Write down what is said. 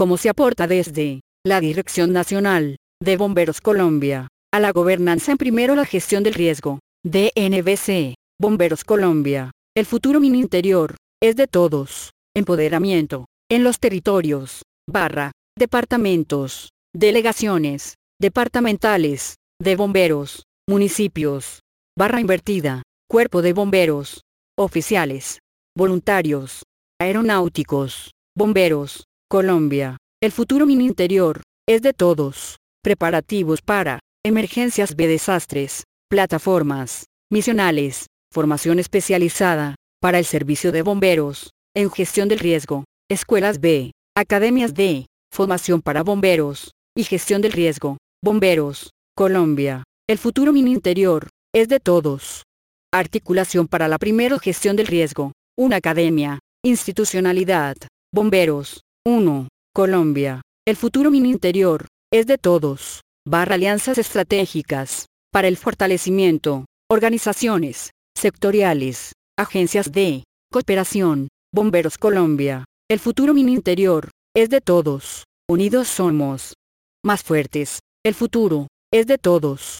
cómo se aporta desde la Dirección Nacional de Bomberos Colombia a la gobernanza. En primero, la gestión del riesgo. DNBC, Bomberos Colombia. El futuro Mininterior es de todos. Empoderamiento en los territorios, departamentos, delegaciones departamentales de bomberos, municipios, invertida, cuerpo de bomberos, oficiales, voluntarios, aeronáuticos, bomberos, Colombia. El futuro Mininterior es de todos. Preparativos para emergencias de desastres, plataformas misionales, formación especializada para el servicio de bomberos en gestión del riesgo, escuelas B, academias de formación para bomberos y gestión del riesgo, bomberos, Colombia. El futuro Mininterior es de todos. Articulación para la primera gestión del riesgo, una academia, institucionalidad, bomberos, 1, Colombia. El futuro Mininterior es de todos. Alianzas estratégicas para el fortalecimiento, organizaciones sectoriales, agencias de cooperación, bomberos Colombia. El futuro Mininterior es de todos. Unidos somos más fuertes. El futuro es de todos.